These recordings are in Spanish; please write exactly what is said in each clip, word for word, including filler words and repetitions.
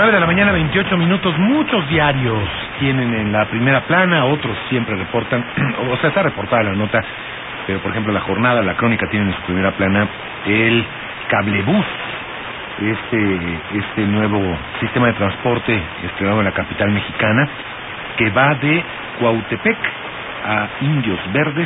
nueve de la mañana, veintiocho minutos. Muchos diarios tienen en la primera plana, otros siempre reportan, o sea, está reportada la nota, pero por ejemplo La Jornada, La Crónica tienen en su primera plana el cablebús, este, este nuevo sistema de transporte estrenado en la capital mexicana, que va de Cuautepec a Indios Verdes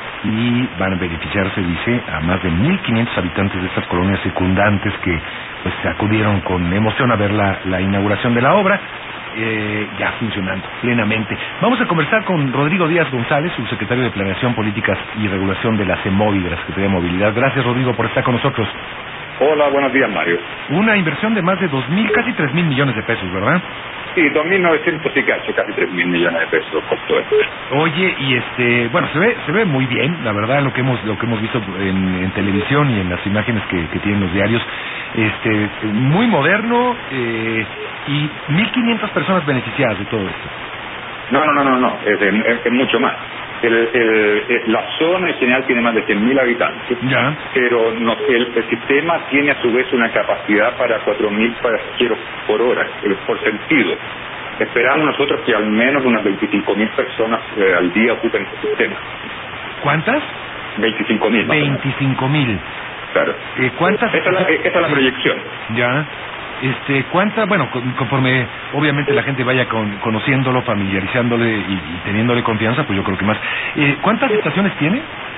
y van a beneficiarse, dice, a más de mil quinientos habitantes de estas colonias secundantes que pues acudieron con emoción a ver la, la inauguración de la obra, eh, ya funcionando plenamente. Vamos a conversar con Rodrigo Díaz González, subsecretario de Planeación, Políticas y Regulación de la CEMOVI, de la Secretaría de Movilidad. Gracias, Rodrigo, por estar con nosotros. Hola, buenos días, Mario. Una inversión de más de dos mil, casi tres mil millones de pesos, ¿verdad? Sí, dos mil novecientos y cacho, casi tres mil millones de pesos costó esto. Oye, y este, bueno, se ve se ve muy bien, la verdad, lo que hemos lo que hemos visto en, en televisión y en las imágenes que, que tienen los diarios, este, muy moderno, eh, y mil quinientas personas beneficiadas de todo esto. No, no, no, no, no, es, es, es mucho más. El, el, el, la zona en general tiene más de cien mil habitantes, ya. pero no, el, el sistema tiene a su vez una capacidad para cuatro mil pasajeros por hora, por sentido. Esperamos nosotros que al menos unas veinticinco mil personas eh, al día ocupen este sistema. ¿Cuántas? veinticinco mil. veinticinco mil. Claro. Eh, ¿Cuántas? Esa es la, esa es la proyección. Ya. Este, ¿cuánta? Bueno, conforme obviamente la gente vaya con, conociéndolo, familiarizándole y, y teniéndole confianza, pues yo creo que más. Eh, ¿Cuántas estaciones tiene?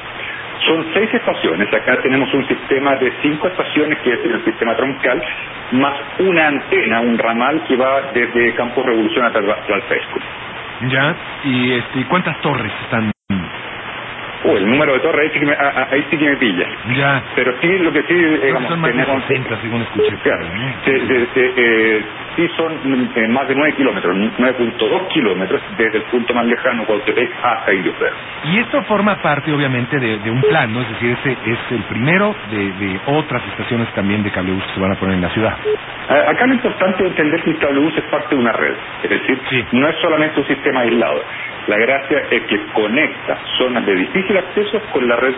Son seis estaciones. Acá tenemos un sistema de cinco estaciones, que es el sistema troncal, más una antena, un ramal que va desde Campo Revolución hasta Tlalpesco. Ya. ¿Y este, cuántas torres están? Oh, el número de torres, ahí sí que me, a, ahí sí que me pilla. Ya. Pero sí, lo que sí, digamos, son más tenemos... de sesenta, según escuché. Claro, ¿no? de, de, de, eh, sí son eh, más de nueve kilómetros, nueve punto dos kilómetros, desde el punto más lejano, Cuautepec, hasta Indios Verdes. Y esto forma parte, obviamente, de, de un plan, ¿no? Es decir, este es el primero de, de otras estaciones también de cablebús que se van a poner en la ciudad. Eh, acá lo importante es entender que el cablebús es parte de una red, es decir, sí. No es solamente un sistema aislado. La gracia es que conecta zonas de difícil acceso con la red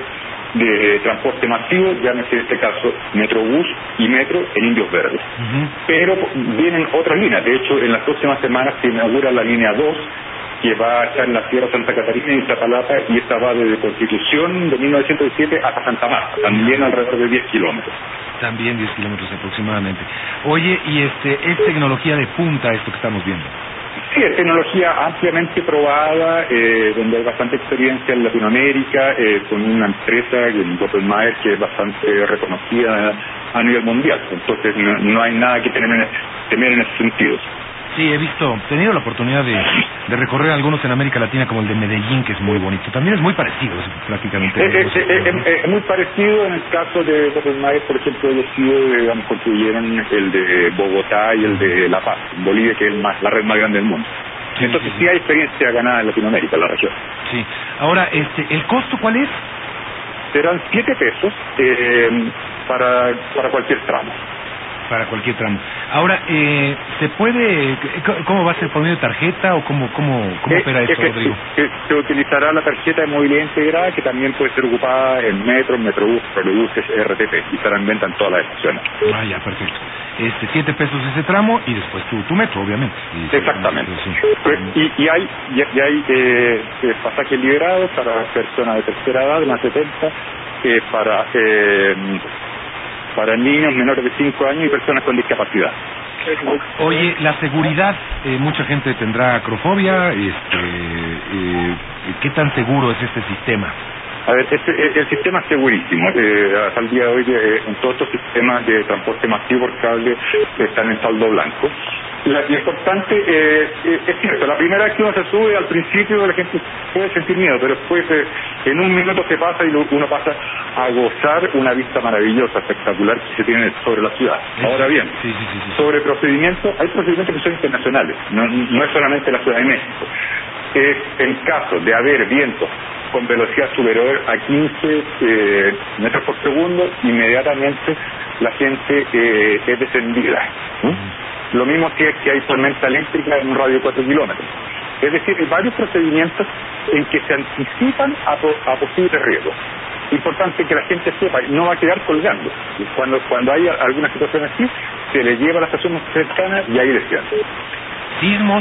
de transporte masivo, llámese en este caso Metrobús y Metro en Indios Verdes. Uh-huh. Pero vienen otras líneas. De hecho, en las próximas semanas se inaugura la línea dos, que va a estar en la Sierra Santa Catarina y Iztapalapa, y esta va desde Constitución de mil novecientos diecisiete hasta Santa Marta, también alrededor de diez kilómetros. También diez kilómetros aproximadamente. Oye, y este es tecnología de punta esto que estamos viendo. Sí, es tecnología ampliamente probada, eh, donde hay bastante experiencia en Latinoamérica, eh, con una empresa, el Doppelmayr, que es bastante reconocida a nivel mundial. Entonces no, no hay nada que tener en, temer en ese sentido. Sí, he visto, he tenido la oportunidad de, de recorrer algunos en América Latina, como el de Medellín, que es muy bonito. También es muy parecido, es prácticamente. Es, es, es, es, es muy parecido. En el caso de Doppelmayr, por ejemplo, ellos sí, digamos, construyeron el de Bogotá y el de La Paz, en Bolivia, que es más, la red más grande del mundo. Sí, Entonces sí, sí hay experiencia ganada en Latinoamérica, en la región. Sí. Ahora, este, ¿el costo cuál es? Serán siete pesos eh, para, para cualquier tramo. Para cualquier tramo. Ahora, eh, ¿se puede, cómo va a ser, por medio de tarjeta o cómo cómo, cómo eh, opera esto, eh, Rodrigo? Se, se utilizará la tarjeta de movilidad integrada, que también puede ser ocupada en Metro, Metrobús, Trolebuses, R T P, y estará en venta en todas las estaciones. Ah, ya, perfecto. Este, siete pesos ese tramo y después tu, tu metro, obviamente. Y, Exactamente. Sí. Pues, y, y hay, y, y hay eh, eh, pasajes liberados para personas de tercera edad, de más de setenta, eh, para... Eh, para niños menores de cinco años y personas con discapacidad. Oye, la seguridad, eh, mucha gente tendrá acrofobia, este, eh, ¿qué tan seguro es este sistema? A ver, este, el, el sistema es segurísimo. Eh, hasta el día de hoy, eh, en todos estos sistemas de transporte masivo por cable están en saldo blanco. La, lo importante, eh, eh, es cierto, la primera vez que uno se sube, al principio la gente puede sentir miedo, pero después eh, en un minuto se pasa y lo, uno pasa a gozar una vista maravillosa, espectacular, que se tiene sobre la ciudad. Ahora bien, sí, sí, sí, sí. sobre procedimientos, hay procedimientos que son internacionales, no, no es solamente la Ciudad de México. Es en caso de haber vientos con velocidad superior a quince eh, metros por segundo, inmediatamente la gente eh, es descendida. ¿Mm? Lo mismo si es que hay tormenta eléctrica en un radio de cuatro kilómetros. Es decir, hay varios procedimientos en que se anticipan a, a posibles riesgos. Importante que la gente sepa, no va a quedar colgando. Cuando cuando hay alguna situación así, se le lleva a la estación más cercana y ahí desciende. ¿Sismos?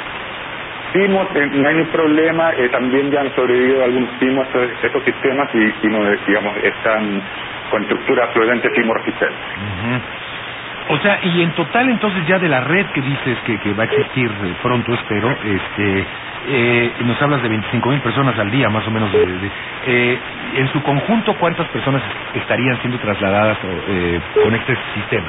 Sismos, eh, no hay ningún problema, eh, también ya han sobrevivido algunos sismos a estos, estos sistemas y, y no, digamos, están con estructuras absolutamente sismo-resistentes. Uh-huh. O sea, y en total entonces ya de la red que dices que, que va a existir pronto, espero, este... Eh, nos hablas de veinticinco mil personas al día, más o menos. De, de, eh, en su conjunto, ¿cuántas personas estarían siendo trasladadas eh, con este sistema?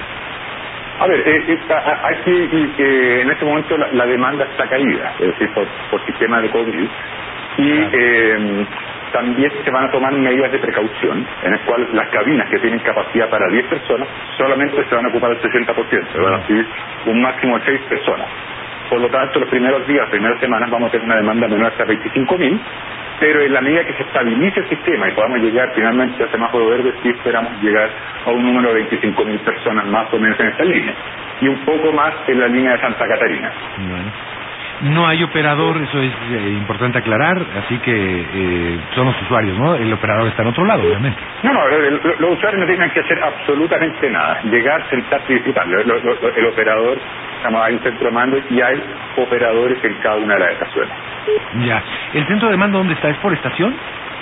A ver, eh, eh, aquí eh, en este momento la, la demanda está caída, es decir, por, por sistema de COVID, y claro. eh, también se van a tomar medidas de precaución, en las cuales las cabinas que tienen capacidad para diez personas solamente se van a ocupar el sesenta por ciento, van a recibir un máximo de seis personas. Por lo tanto, los primeros días, las primeras semanas, vamos a tener una demanda menor hasta veinticinco mil, pero en la medida que se estabilice el sistema y podamos llegar finalmente al semáforo verde, sí esperamos llegar a un número de veinticinco mil personas más o menos en esta línea, y un poco más en la línea de Santa Catarina. Bueno. No hay operador, eso es eh, importante aclarar, así que eh, son los usuarios, ¿no? El operador está en otro lado, obviamente. No, no, el, el, los usuarios no tienen que hacer absolutamente nada, llegar, sentarse y disfrutar. El, el, el operador, digamos, hay un centro de mando y hay operadores en cada una de las estaciones. Ya. ¿El centro de mando dónde está? ¿Es por estación?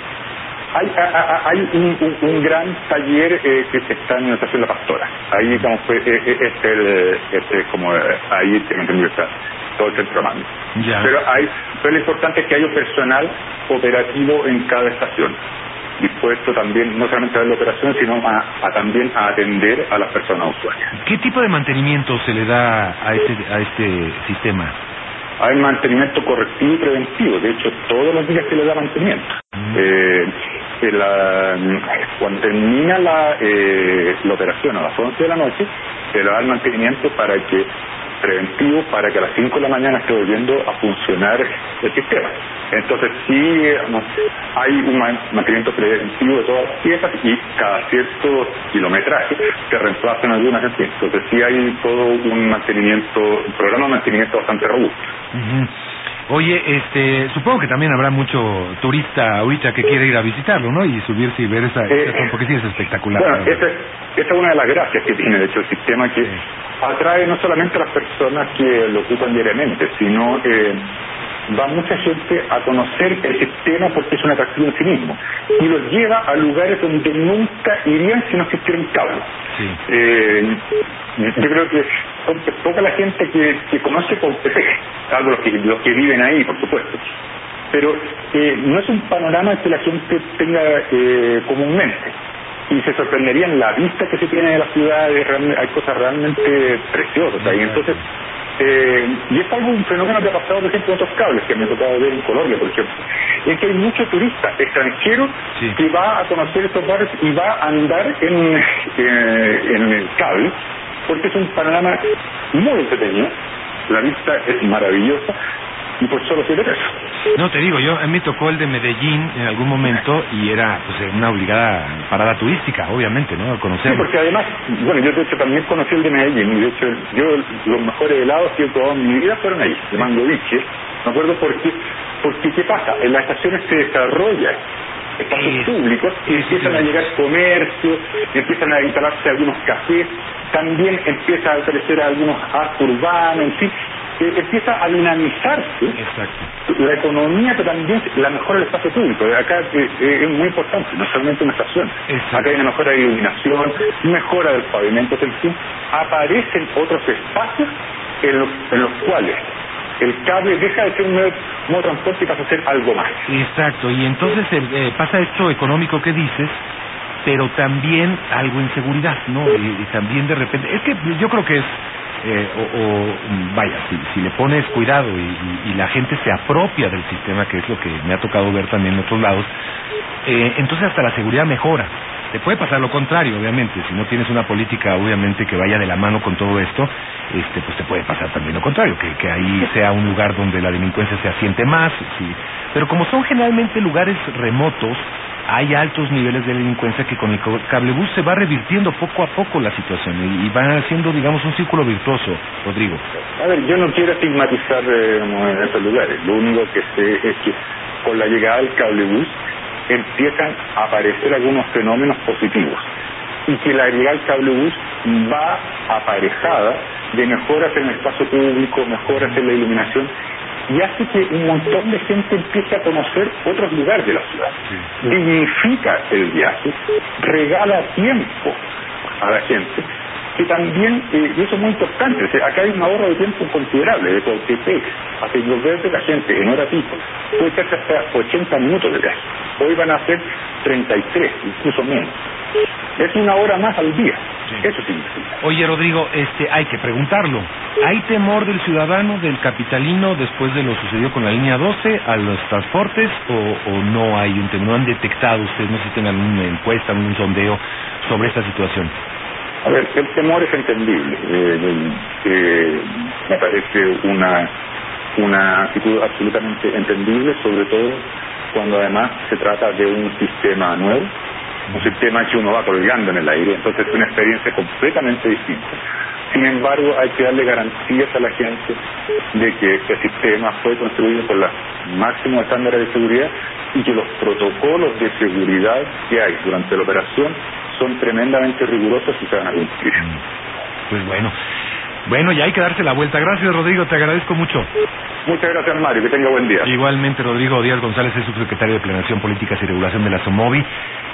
Hay, hay un, un, un gran taller eh, que está en la estación La Pastora. Ahí, digamos, pues, eh, eh, este, este, como, eh, ahí tengo entendido que está todo el centro de mando. Ya. Pero hay, pero lo importante es que haya personal operativo en cada estación, dispuesto también no solamente a ver la operación, sino a, a también a atender a las personas usuarias. ¿Qué tipo de mantenimiento se le da a este, a este sistema? Hay mantenimiento correctivo y preventivo, de hecho todos los días se le da mantenimiento. Mm. Eh, la, cuando termina la, eh, la operación a las once de la noche, se le da el mantenimiento para que preventivo para que a las cinco de la mañana esté volviendo a funcionar el sistema. Entonces sí no, hay un mantenimiento preventivo de todas las piezas y cada cierto kilometraje se reemplazan algunas en fin. Entonces sí hay todo un mantenimiento, un programa de mantenimiento bastante robusto. Uh-huh. Oye, este, supongo que también habrá mucho turista ahorita que quiere ir a visitarlo, ¿no? Y subirse y ver esa, eh, esa porque sí es espectacular. Bueno, esa, esa es una de las gracias que tiene, de hecho, el sistema, que sí. atrae no solamente a las personas que lo ocupan diariamente, sino eh, va mucha gente a conocer el sistema porque es un atractivo en sí mismo y los lleva a lugares donde nunca irían si no existieran cables. Sí. Eh, yo creo que son poca la gente que, que conoce Contepec, salvo los que, los que viven ahí, por supuesto. Pero eh, no es un panorama que la gente tenga eh, comúnmente. Y se sorprenderían la vista que se tiene de la ciudad, hay cosas realmente preciosas ahí. Entonces, eh, y es algo, un fenómeno que ha pasado, por ejemplo, en otros cables que me ha tocado ver en Colombia, por ejemplo, es que hay muchos turistas extranjeros sí. que va a conocer estos barrios y va a andar en, eh, en el cable, porque es un panorama muy entretenido, la vista es maravillosa, y por solo siete pesos. No, te digo, yo a mí me tocó el de Medellín en algún momento y era pues una obligada parada turística, obviamente, ¿no? Conocerlo. Sí, porque además, bueno, yo de hecho también conocí el de Medellín y de hecho yo los mejores helados que he probado en mi vida fueron ahí, de mango biche. Me acuerdo por qué, porque ¿qué pasa? En las estaciones se desarrollan espacios sí. públicos y empiezan a llegar comercios, empiezan a instalarse algunos cafés, también empieza a aparecer algunos arcos urbanos, en fin. Eh, empieza a dinamizarse Exacto. la economía, pero también la mejora del espacio público. Acá eh, eh, es muy importante, no solamente una estación. Exacto. Acá hay una mejora de iluminación, mejora del pavimento, en fin. Aparecen otros espacios en los, en los cuales el cable deja de ser un modo de transporte y pasa a ser algo más. Exacto, y entonces eh, pasa esto económico que dices, pero también algo en seguridad, ¿no? Y, y también de repente, es que yo creo que es Eh, o, o vaya, si, si le pones cuidado y, y, y la gente se apropia del sistema, que es lo que me ha tocado ver también en otros lados, eh, entonces hasta la seguridad mejora. Te puede pasar lo contrario, obviamente, si no tienes una política, obviamente, que vaya de la mano con todo esto, este, pues te puede pasar también lo contrario, que, que ahí sea un lugar donde la delincuencia se asiente más, sí. Pero como son generalmente lugares remotos, hay altos niveles de delincuencia que con el cablebús se va revirtiendo poco a poco la situación y, y va haciendo, digamos, un círculo virtuoso, Rodrigo. A ver, yo no quiero estigmatizar eh, en esos lugares. Lo único que sé es que con la llegada del cablebús empiezan a aparecer algunos fenómenos positivos y que la llegada del cablebús va aparejada de mejoras en el espacio público, mejoras en la iluminación, y hace que un montón de gente empiece a conocer otros lugares de la ciudad. Sí. Dignifica el viaje, regala tiempo a la gente, que también, eh, y eso es muy importante, o sea, acá hay un ahorro de tiempo considerable, de Coatepec a Peña Verde, la gente en hora pico puede hacerse hasta ochenta minutos de viaje. Hoy van a ser treinta y tres, incluso menos. Es una hora más al día. Sí. Eso significa. Oye, Rodrigo, este, hay que preguntarlo. ¿Hay temor del ciudadano, del capitalino, después de lo sucedido con la línea doce, a los transportes, o, o no hay un temor? ¿No han detectado ustedes, no sé si tengan una encuesta, un sondeo sobre esta situación? A ver, el temor es entendible. Eh, eh, me parece una, una actitud absolutamente entendible, sobre todo cuando además se trata de un sistema nuevo, un sistema que uno va colgando en el aire, entonces es una experiencia completamente distinta. Sin embargo, hay que darle garantías a la gente de que este sistema fue construido con los máximos estándares de seguridad y que los protocolos de seguridad que hay durante la operación son tremendamente rigurosos y se van a cumplir. Pues bueno, bueno, ya hay que darse la vuelta. Gracias, Rodrigo, te agradezco mucho. Muchas gracias, Mario, que tenga buen día. Igualmente, Rodrigo Díaz González es subsecretario de Planeación, Políticas y Regulación de la SOMOVI.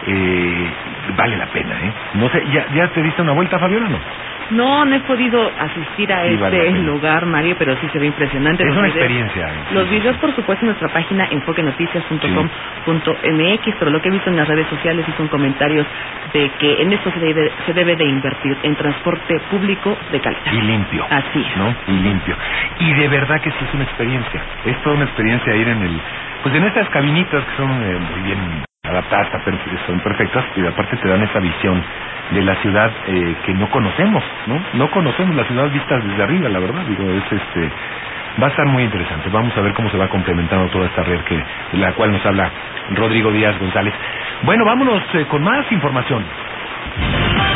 Eh, vale la pena, ¿eh? No sé, ¿ya, ya te diste una vuelta, Fabiola, o no? No, no he podido asistir a sí, este vale lugar, Mario, pero sí se ve impresionante. Es los una videos, experiencia. Los sí, videos, por supuesto, en nuestra página enfoque noticias punto com punto m x, pero lo que he visto en las redes sociales y son comentarios de que en esto se debe, se debe de invertir en transporte público de calidad. Y limpio. Así es. ¿No? Y limpio. Y de verdad que sí es una experiencia. Es toda una experiencia ir en el... Pues en estas cabinitas que son eh, muy bien adaptadas, son perfectas, y aparte te dan esa visión de la ciudad eh, que no conocemos, ¿no? No conocemos la ciudad vistas desde arriba, la verdad. Digo, es este... Va a estar muy interesante. Vamos a ver cómo se va complementando toda esta red que de la cual nos habla Rodrigo Díaz González. Bueno, vámonos eh, con más información.